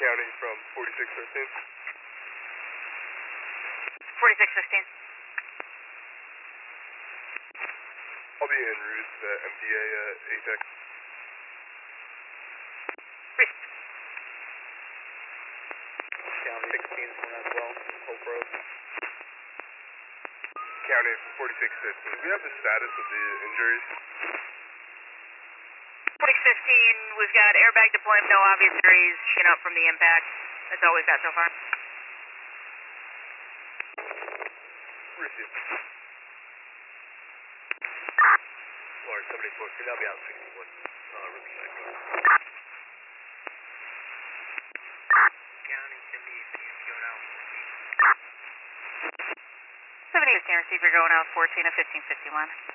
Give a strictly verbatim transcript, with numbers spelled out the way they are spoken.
County from forty-six fifteen. forty-six fifteen. I'll be en route to the M P A uh, ATEC. County sixteen is coming as well, Hope Road. County forty-six fifteen. Do we have the status of the injuries? forty fifteen, we've got airbag deployment, no obvious injuries, shin up from the impact. That's all we've got so far. Received. Florida seventy-four, could that be out sixty-one? Uh, Riverside Road. County seventy-eight, going out fourteen. seventy fifteen, receiver going out fourteen of fifteen fifty-one.